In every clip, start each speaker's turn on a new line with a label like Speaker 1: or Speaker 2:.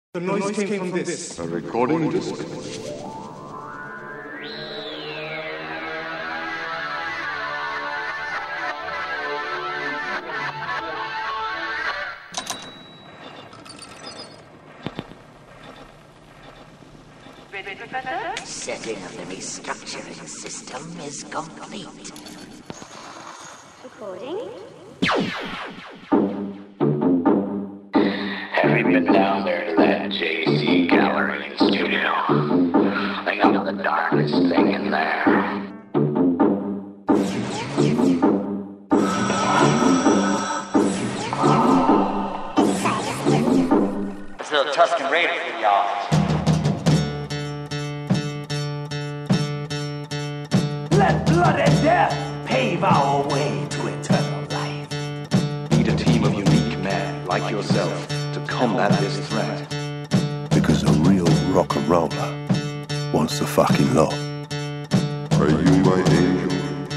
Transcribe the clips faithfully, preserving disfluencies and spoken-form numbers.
Speaker 1: The noise came from this.
Speaker 2: A recording distance.
Speaker 3: Setting of the restructuring system is complete.
Speaker 4: Recording.
Speaker 5: Have you been down there to that J C gallery and studio? I know the darkest thing in there.
Speaker 6: This little Tuscan Raider for y'all.
Speaker 7: Let blood and death pave our way to eternal life.
Speaker 8: Need a team of unique men like yourself to combat this threat.
Speaker 9: Because a real rock and roller wants the fucking lot.
Speaker 2: Are you my angel?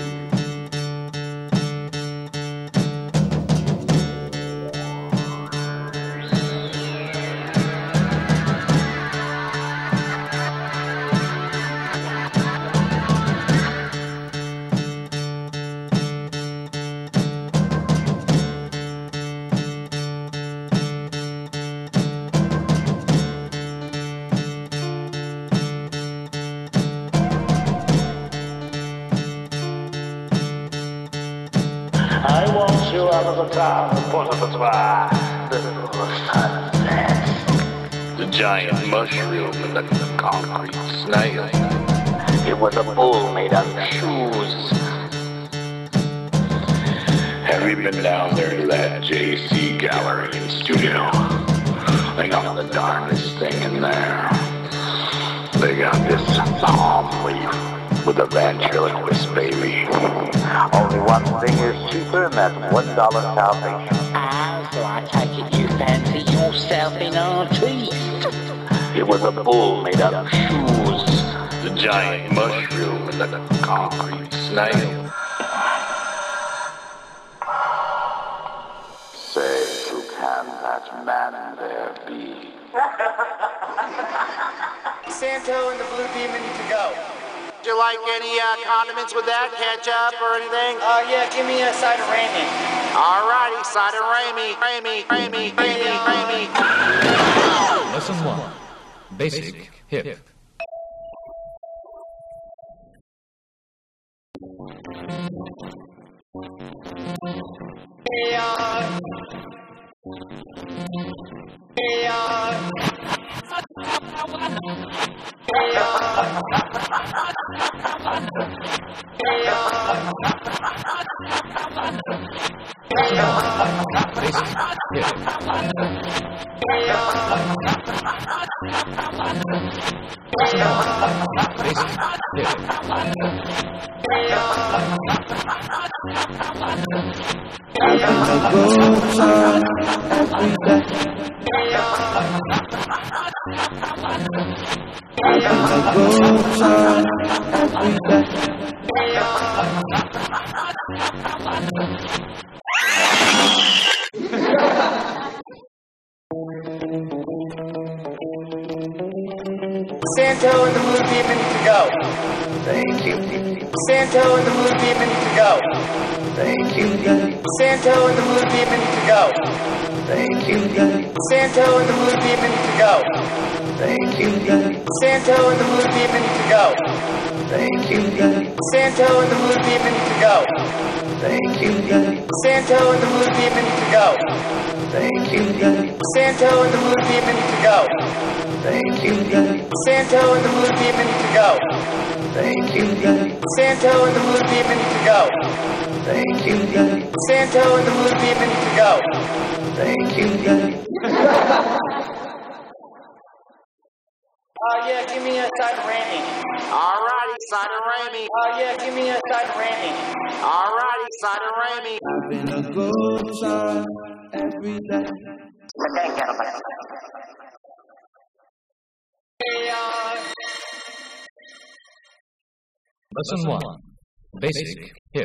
Speaker 5: I want you out of the town of Port-au-Patois. The giant mushroom and the concrete snail. It was a bull made out of shoes. Have you been down there to that J C gallery and studio? They got the darkest thing in there. They got this palm leaf with a ventriloquist baby. Only one thing is cheaper, and that's one dollar salvation.
Speaker 3: Ah, so I take it you fancy yourself in our treat.
Speaker 5: It was a bull made out of shoes, the giant mushroom, and the concrete snail. Say, who can that man there be?
Speaker 6: Santo and the Blue Demon to go.
Speaker 10: Would you like any uh, condiments with that? Ketchup or anything?
Speaker 6: Uh, yeah, give me a side of ramen.
Speaker 10: Alrighty, side of Raimi, Raimi, Raimi, Raimi, Raimi.
Speaker 11: Lesson one. Basic hip.
Speaker 6: Hey, uh... Hey, uh... Hey, uh... Santo and the Blue Demon to go.
Speaker 5: Thank you.
Speaker 6: Santo and the Blue Demon to go.
Speaker 5: Thank you.
Speaker 6: Santo and the Blue Demon to go.
Speaker 5: Thank you.
Speaker 6: Santo and the Blue Demon to go.
Speaker 5: Thank you.
Speaker 6: Santo and the Blue Demon to go.
Speaker 5: Thank you.
Speaker 6: Santo and the Blue Demon to go.
Speaker 5: Thank you.
Speaker 6: Santo and the Blue Demon to go.
Speaker 5: Thank you.
Speaker 6: Santo and the Blue Demon to go.
Speaker 5: Thank you.
Speaker 6: Santo and the Blue Demon to go.
Speaker 5: Thank you.
Speaker 6: Santo and the Blue Demon to go.
Speaker 5: Thank you.
Speaker 6: Santo and the Blue Demon to go.
Speaker 5: Thank you.
Speaker 6: Uh, yeah, give me a side of ramen.
Speaker 10: Alrighty, side of Raimi.
Speaker 6: Uh, yeah, give me a side of ramen.
Speaker 10: Alrighty, side of Raimi.
Speaker 7: Having a good time every day.
Speaker 6: Hey, uh...
Speaker 11: Lesson one. Basic hip.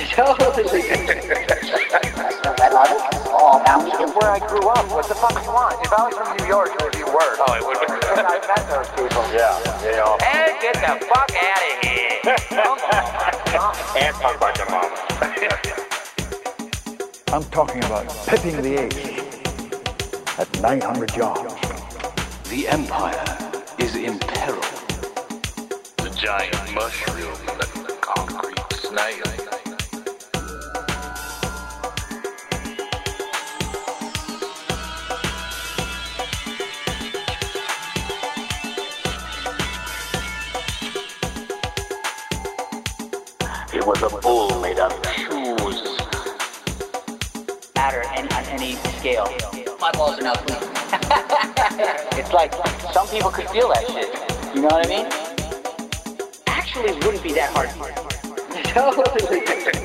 Speaker 12: Totally. Oh, now it's where I grew up. What the fuck you want? If I was from New York, it would be worse. Oh, it would be. I met those people.
Speaker 10: Yeah, yeah.
Speaker 12: Hey, get the fuck out of here.
Speaker 10: And talk about your mom.
Speaker 13: I'm talking about pipping the ace at nine hundred yards.
Speaker 8: The Empire is in peril.
Speaker 5: The giant mushroom, the concrete snail. It was a bull made of shoes.
Speaker 12: Matter any, on any scale. My balls are now clean. It's like some people could feel that shit. You know what I mean? Actually, it wouldn't be that hard. Totally.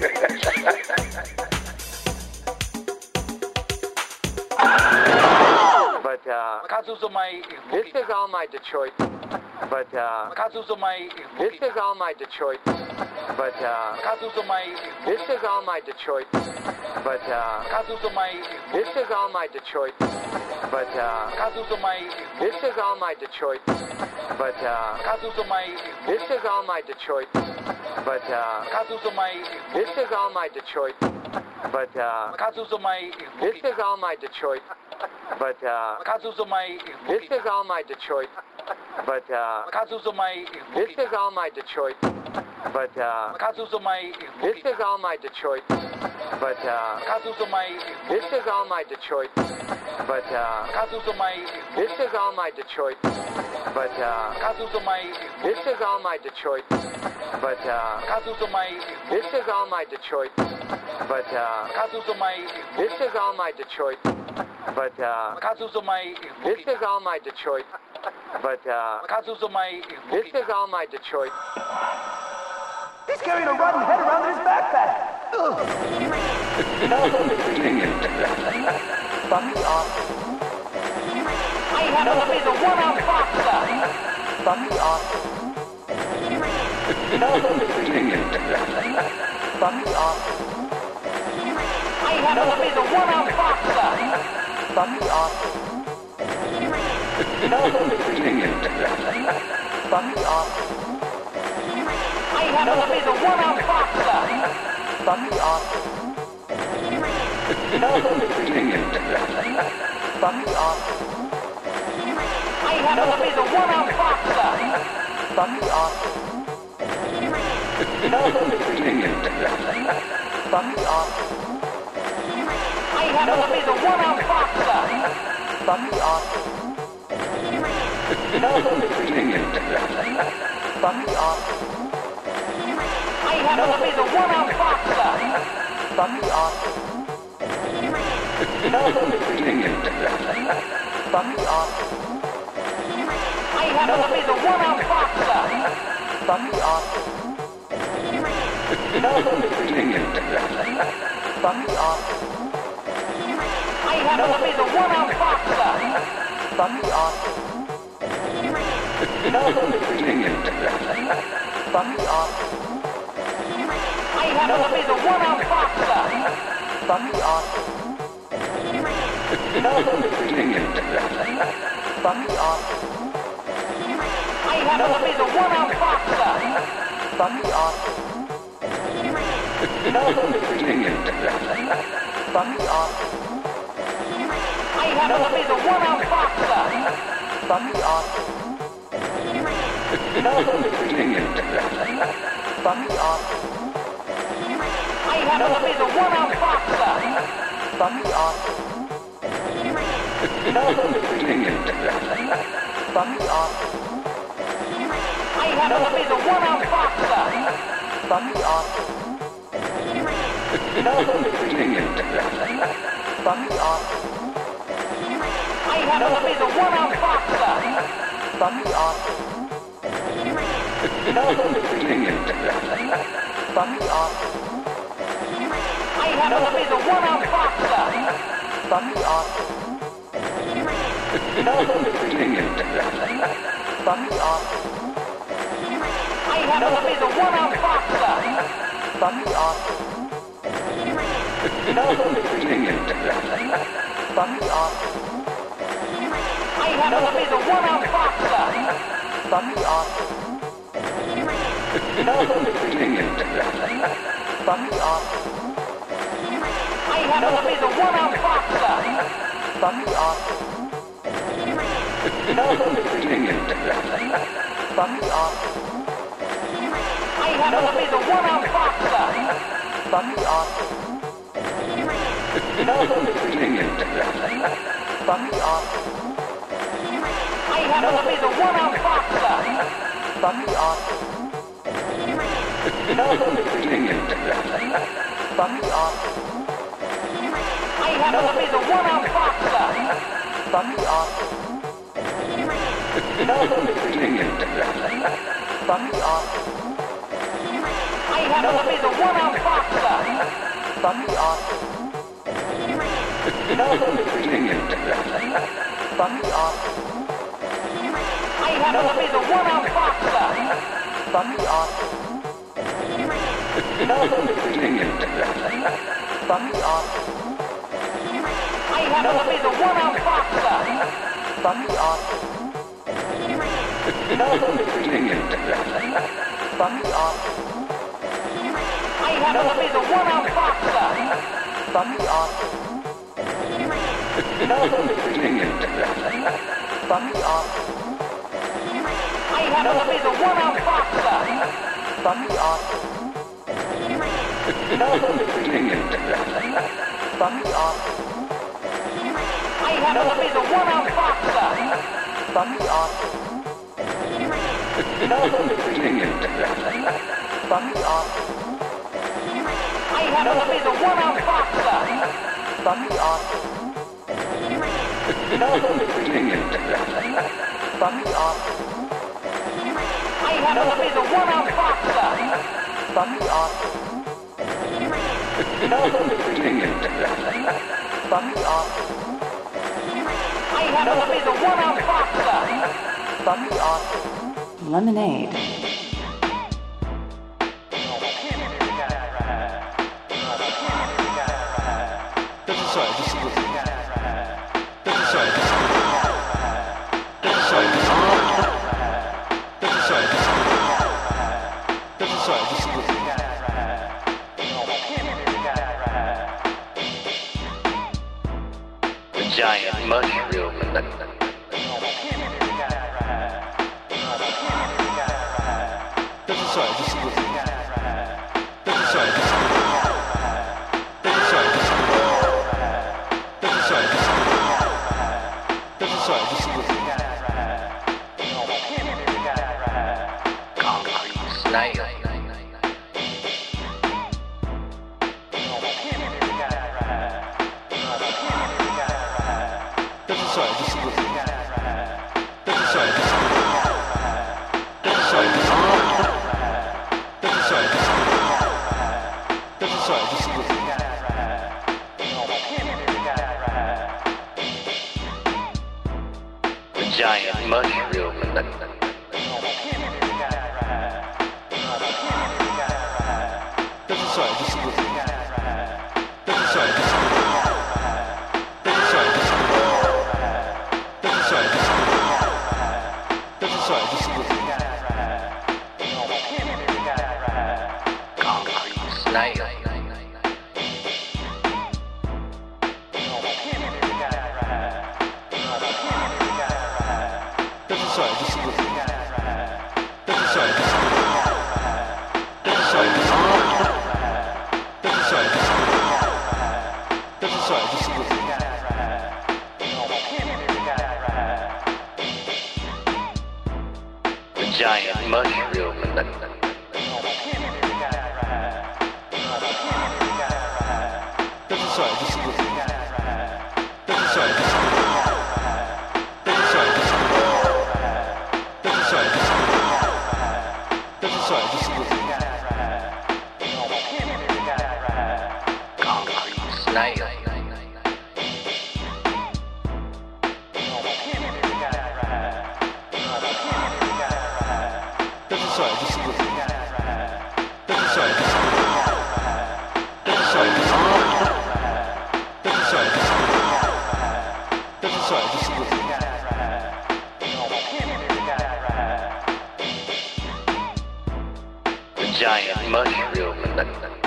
Speaker 14: But uh, this is all my Detroit. But uh, this is all my Detroit. But uh, this is all my Detroit. But uh, this is all my Detroit. But uh, this is all my Detroit. But uh, this is all my Detroit. But uh, this is all my Detroit. But uh, this is all my Detroit. But uh, this is all my Detroit. But uh, this is all my Detroit. But uh, this is all my Detroit. But uh, this is all my Detroit. But uh, this is all my Detroit. But uh, this is all my Detroit. But uh, this is all my Detroit. But uh, this is all my Detroit. But uh, this is all my Detroit. But uh, this is all my Detroit.
Speaker 7: He's carrying a rotten head around his backpack.
Speaker 12: Fuck off. I happen to be the one-out boxer. Fuck off. Fuck off. I happen to be the one-out boxer. Fuck off. Fuck off. I happen to be the one-out boxer. Fuck off. Fuck off. I happen to be the one-out boxer. Fuck off. Fuck off. I happen to be the one-out boxer. Fuck off. Fuck off. I happen to be the one-out boxer. Fuck off. Fuck off. I happen to be the one-out boxer. Fuck off. Fuck off. I happen to be the one-out boxer. Fuck off. Fuck off. I happen to be the one-out boxer. Fuck off. Fuck off. I happen to be the one-out boxer. Fuck off. Fuck off. I happen to be the one-out boxer. Fuck off. Fuck off. I happen to be the one-out boxer. Fuck off. Fuck off. I happen to be the one-out boxer. Fuck off. Fuck off. I happen to be the one-out boxer. Fuck off. Fuck off. I happen to be the one-out boxer. Fuck off. Fuck off. I happen to be the one-out boxer. Fuck off. Fuck off. I happen to be the one-out boxer. Fuck off. Fuck off. I happen to be the one-out boxer. Fuck off. Fuck off. I happen to be the one-out boxer. Fuck off. Fuck off. I happen to be the one-out boxer. Fuck off. Fuck off. I happen to be the one-out boxer. Fuck off. Fuck off. I happen to be the one-out boxer. Fuck off. Fuck off. I happen to be the one-out boxer. Fuck off. Fuck off. I happen to be the one-out boxer. Fuck off. Fuck off. I happen to be the one-out boxer. Fuck off. Fuck off. I happen to be the one-out boxer. Fuck off. Fuck off. I happen to be the one-out boxer. Fuck off. Fuck off. I happen to be the one-out boxer. Fuck off. Fuck off. I happen to be the one-out boxer. Fuck off. Fuck off. I happen to be the one-out boxer. Fuck off.
Speaker 4: Lemonade.
Speaker 5: Giant mushroom. Concrete snail. Giant mushroom. Concrete snail. Giant mushroom. Concrete snail.
Speaker 15: Sorry, just
Speaker 5: mushroom in the...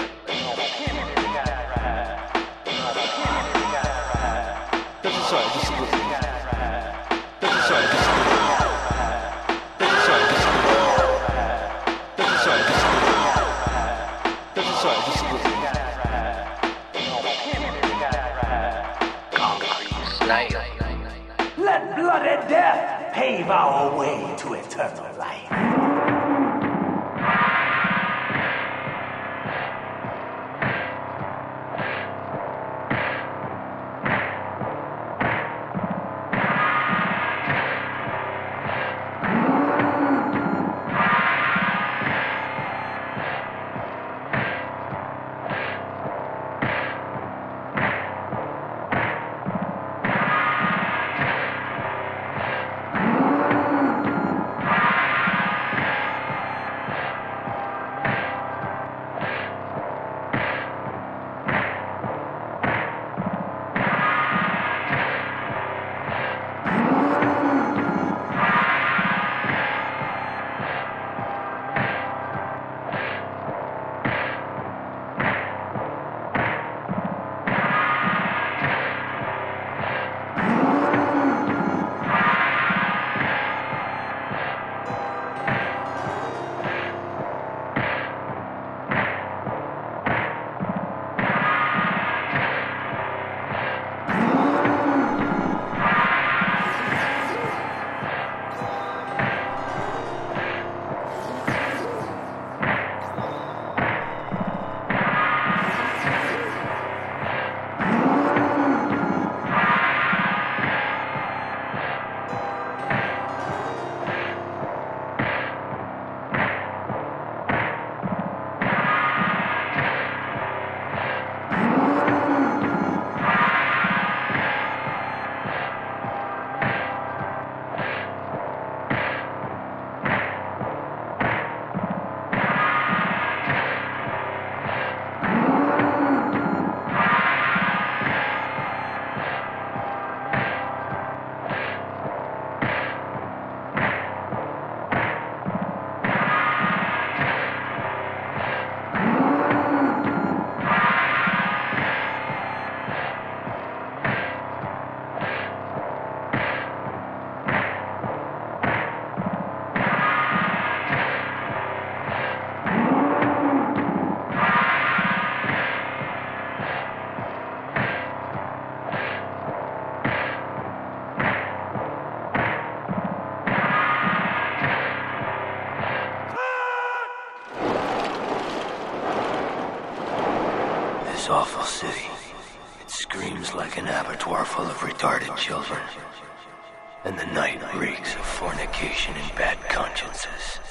Speaker 1: That's a sorry, just a little. That's a sorry, just a little. That's a sorry, just a little. That's a sorry, just a little. That's a sorry, just a little.
Speaker 5: Concrete snail.
Speaker 7: Let blood and death pave our way to eternal life.
Speaker 15: Awful city. It screams like an abattoir full of retarded children. And the night reeks of fornication and bad consciences.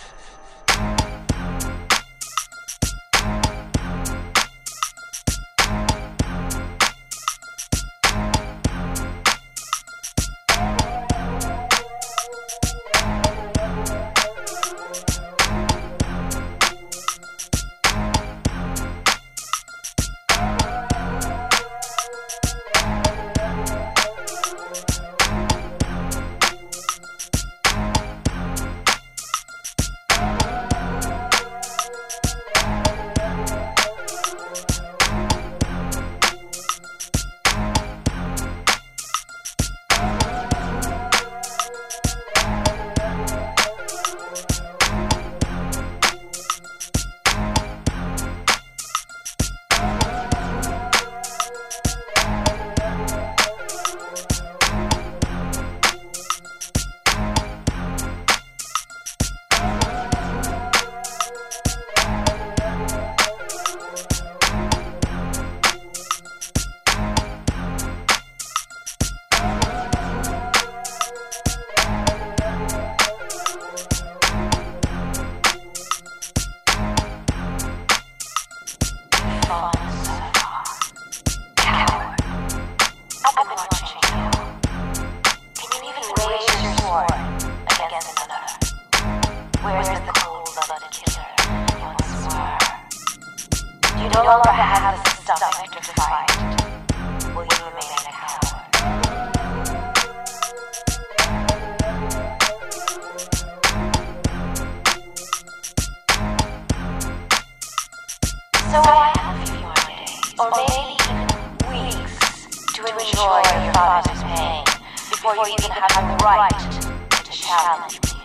Speaker 16: before you even have the right to challenge me.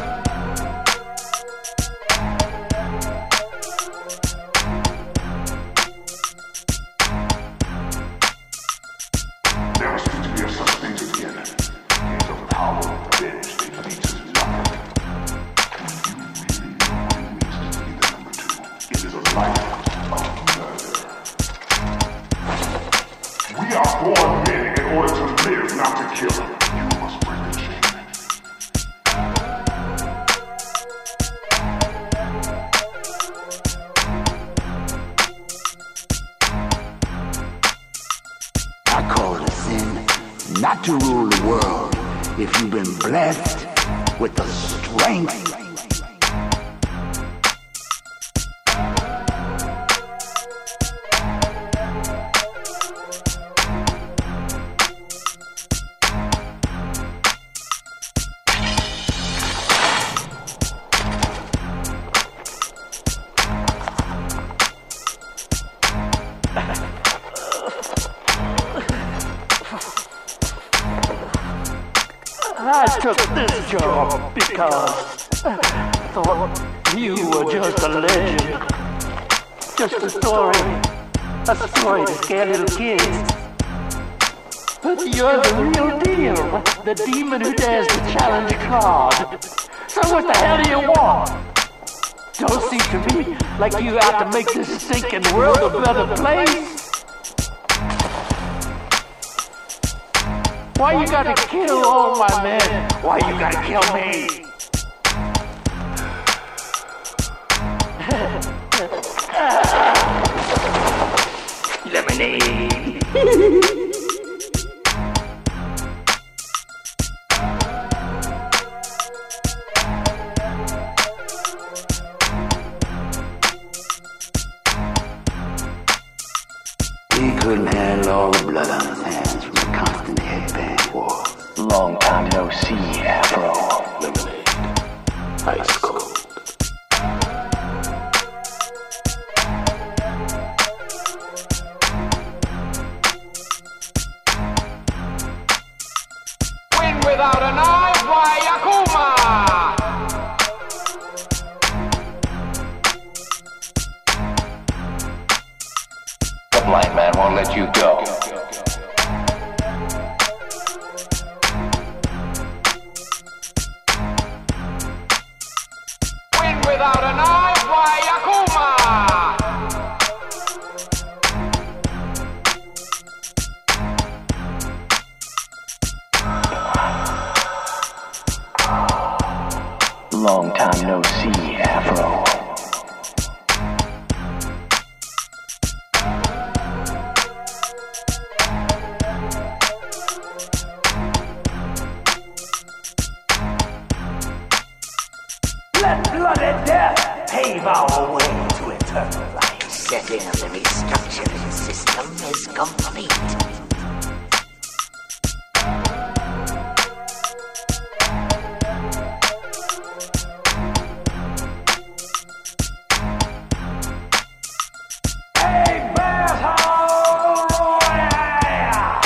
Speaker 2: Never seems to be a such thing again. Games of power and revenge, they lead to nothing. Do you really know what it means to be the number two? It is a life of murder. We are born men in order to live, not to kill. You must break the chain.
Speaker 7: I call it a sin not to rule the world if you've been blessed with the strength.
Speaker 17: I took this job because I thought you were just a legend. Just a story. A story to scare little kids. But you're the real deal. The demon who dares to challenge God. So what the hell do you want? Don't seem to me like you out to make this stinking world a better place. Why you gotta kill all my men? Why you gotta kill me? Lemonade.
Speaker 7: He couldn't handle all the blood on his hands from the constant headband war.
Speaker 15: Long time no see, Afro.
Speaker 7: Lemonade. Ice cold.
Speaker 14: Win without an eye, why Akuma?
Speaker 15: The blind man won't let you go.
Speaker 14: Win without an eye, why Akuma?
Speaker 15: Long time no see, Afro.
Speaker 7: Let blood and death pave our way to eternal life.
Speaker 16: Setting of the restructuring system is complete.
Speaker 7: Hey, Battle Royale!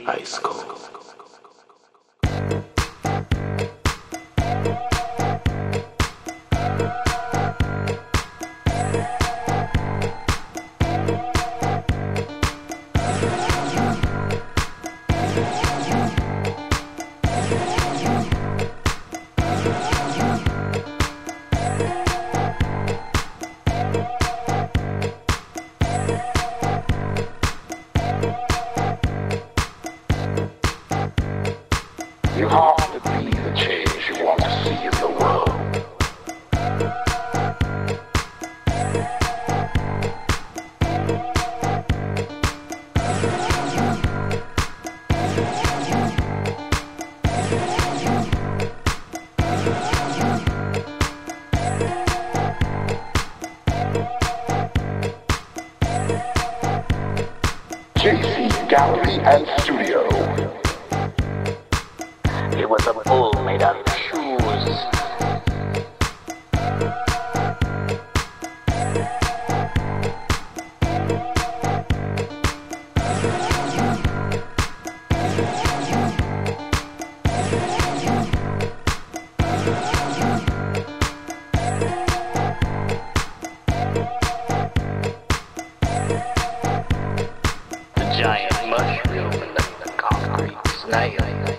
Speaker 5: ice cold. You have to be the change you want to see in the world. J C Gallery and Studio.
Speaker 12: It was a bull made out of shoes. The giant mushroom and the, the concrete snail.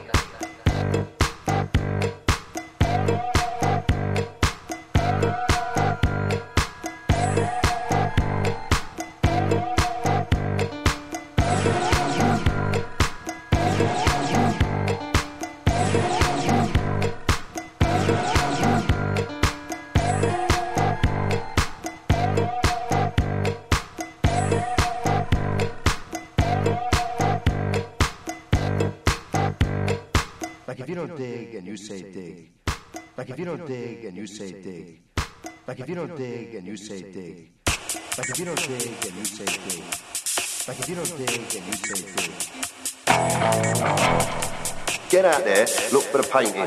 Speaker 7: Like if you don't dig and you say dig. Like if you don't dig and you say dig. Like if you don't dig and you say dig. Like if you don't dig and you say dig. Like if you don't dig and you say dig.
Speaker 18: Get out there, look for the painting.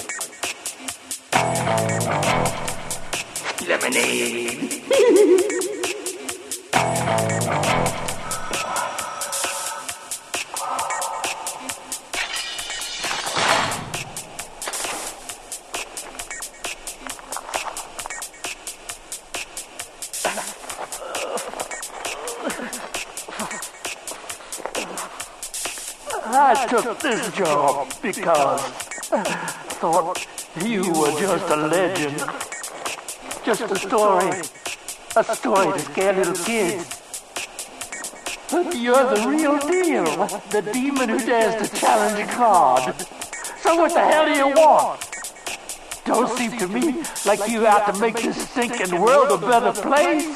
Speaker 7: Lemonade.
Speaker 17: I took this job because I thought you were just a legend. Just a story. A story to scare little kids. But you're the real deal. The demon who dares to challenge God. So what the hell do you want? Don't seem to me like you out to make this stinking world a better place.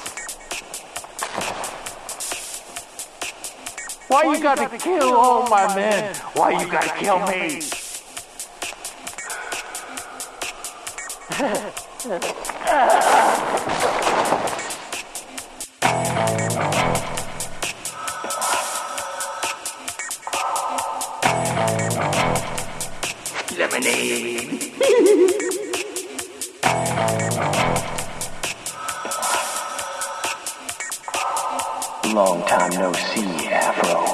Speaker 17: Why you gotta kill all my men? Why you gotta kill me?
Speaker 7: Lemonade.
Speaker 15: Long time no see, Afro.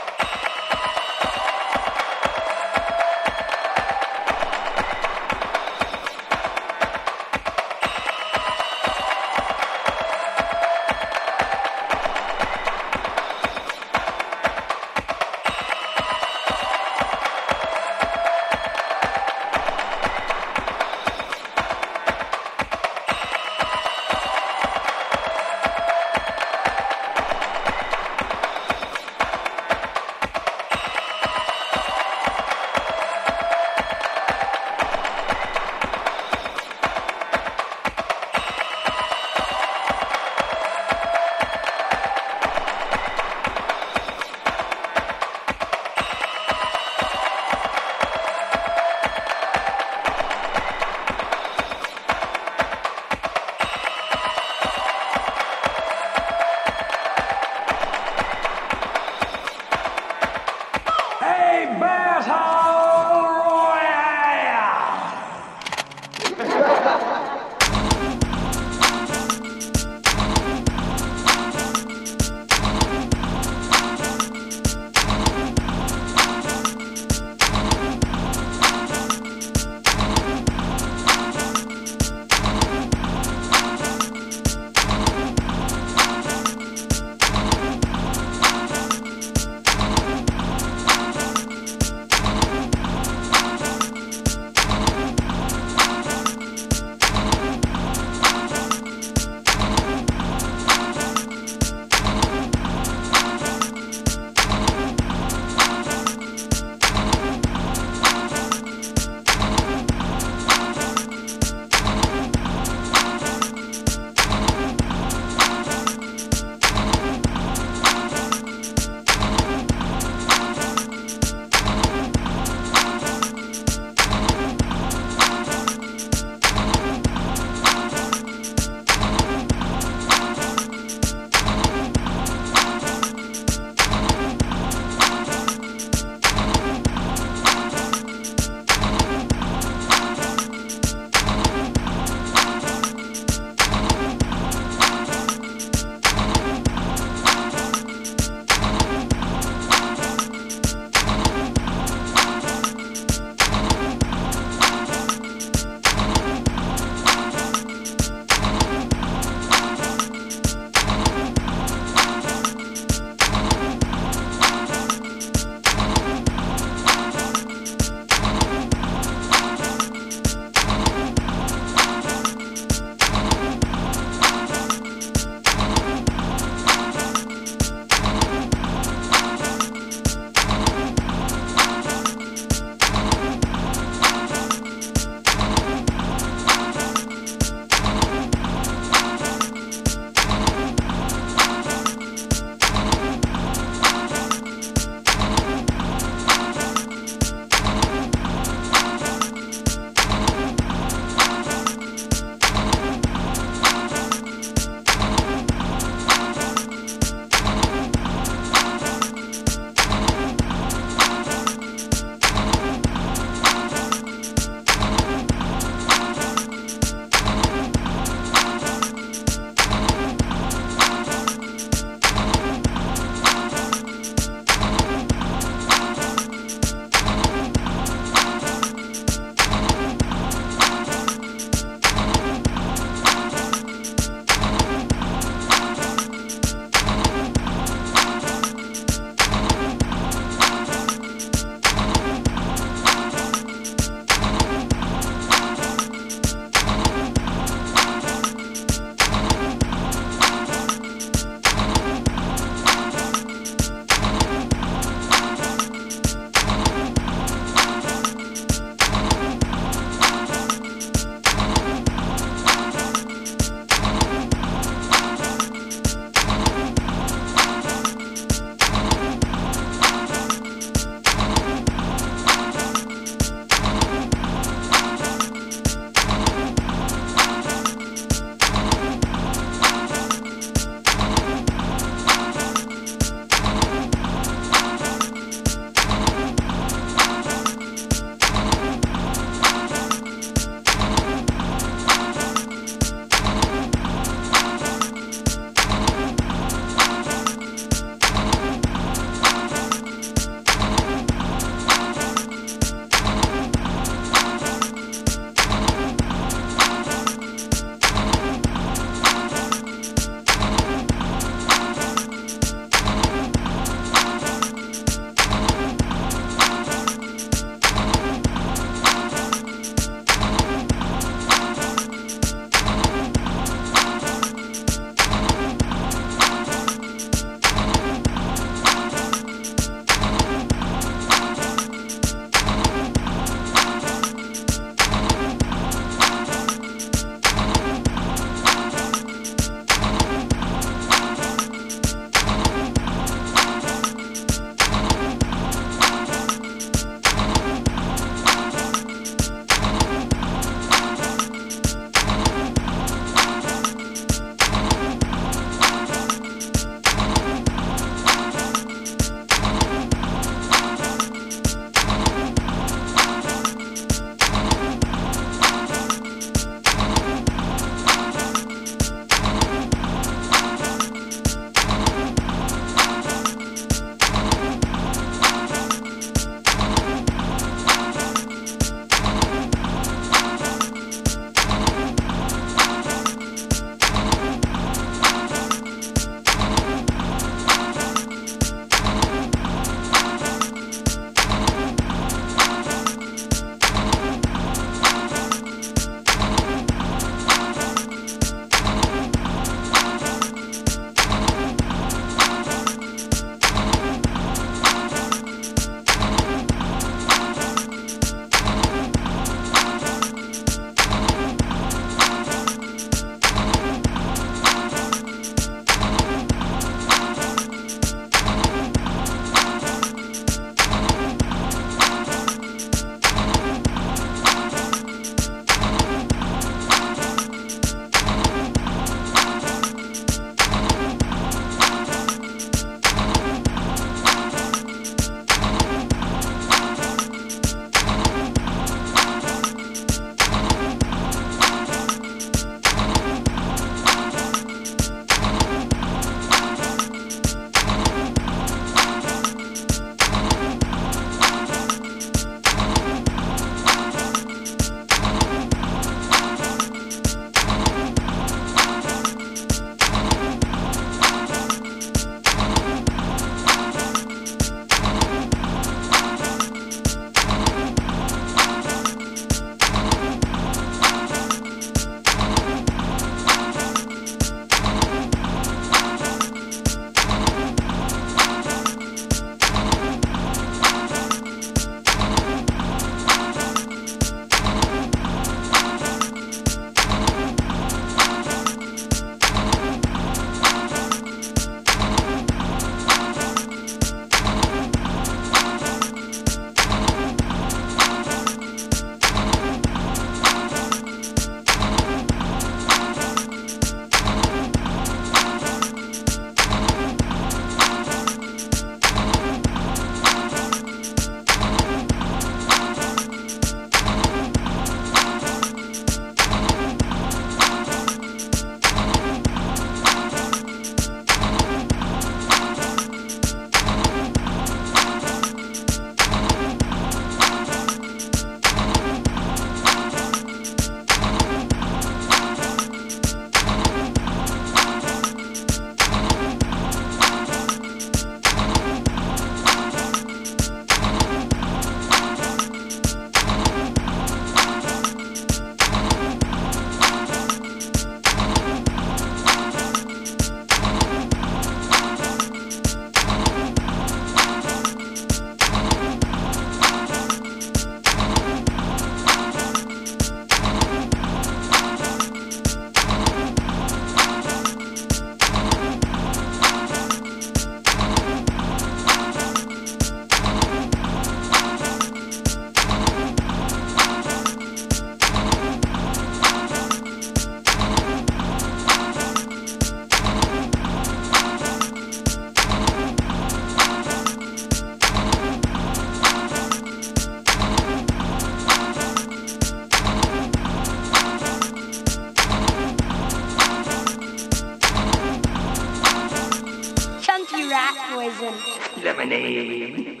Speaker 17: lemonade.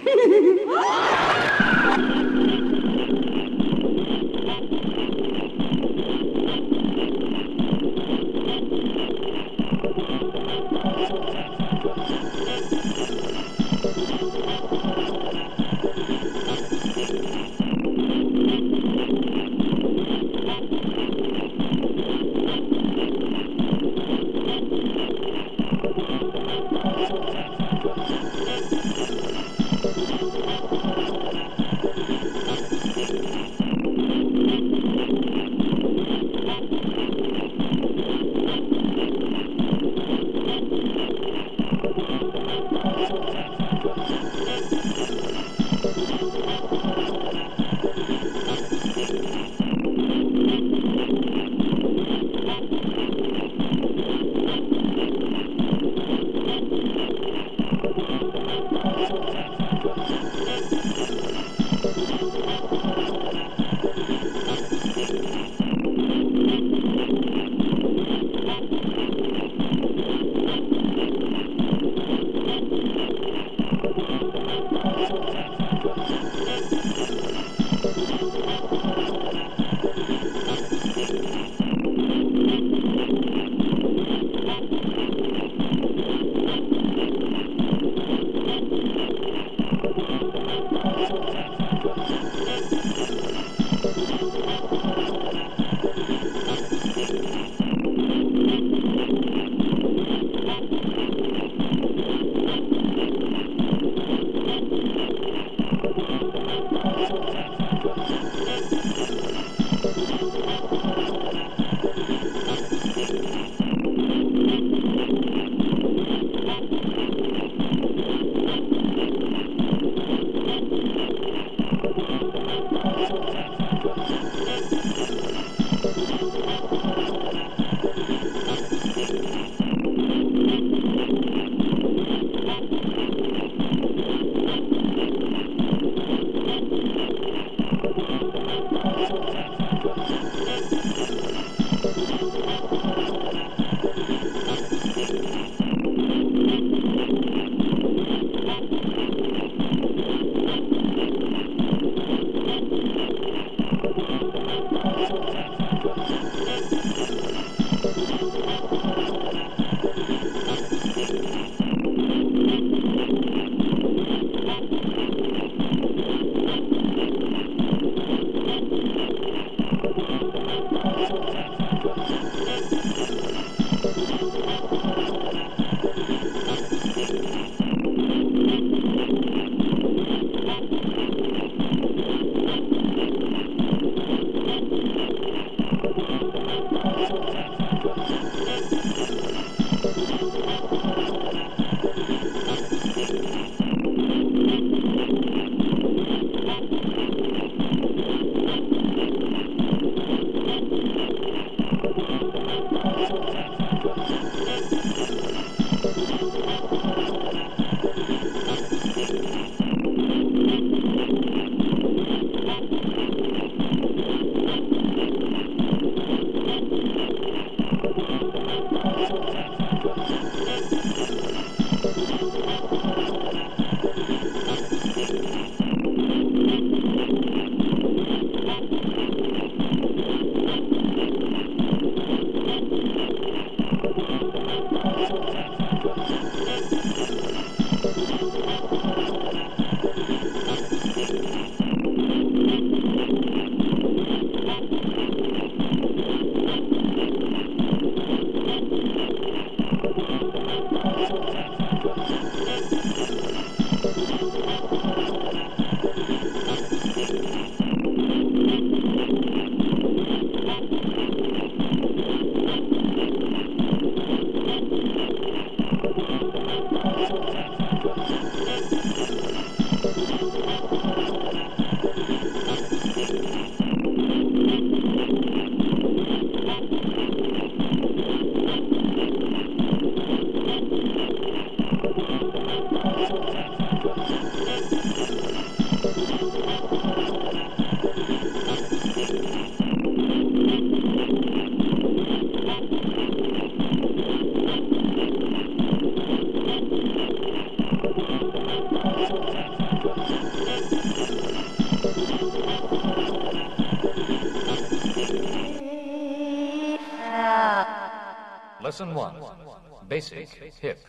Speaker 11: Lesson one. Basic hip.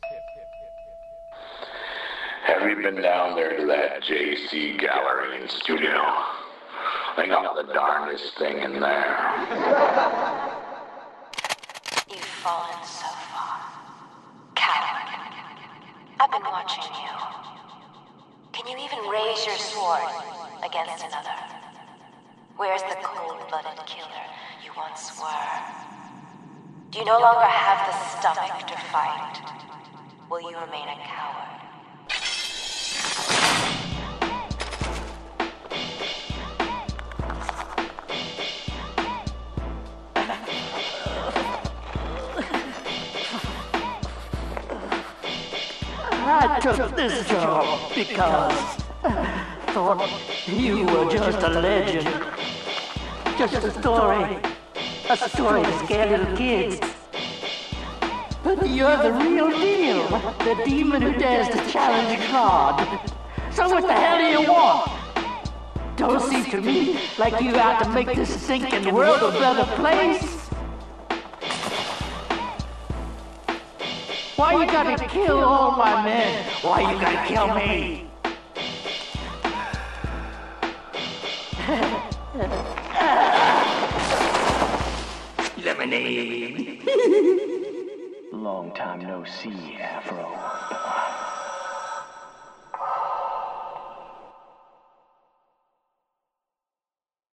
Speaker 5: Have you been down there to that J C gallery and studio? They got the darndest thing in there.
Speaker 16: You've fallen so far. Coward. I've been watching you. Can you even raise your sword against another? Where's the cold-blooded killer you once were? Do you no longer have the stomach to fight? Will you remain a coward?
Speaker 17: I took this job because I thought you were just a legend. Just a story. A story to scare little kids. But you're the real deal. The demon who dares to challenge God. So what the hell do you want? Don't seem to me like you out to make this stinking world a better place. Why you gotta kill all my men? Why you gotta kill me?
Speaker 13: Lemonade. Long time no see, Afro.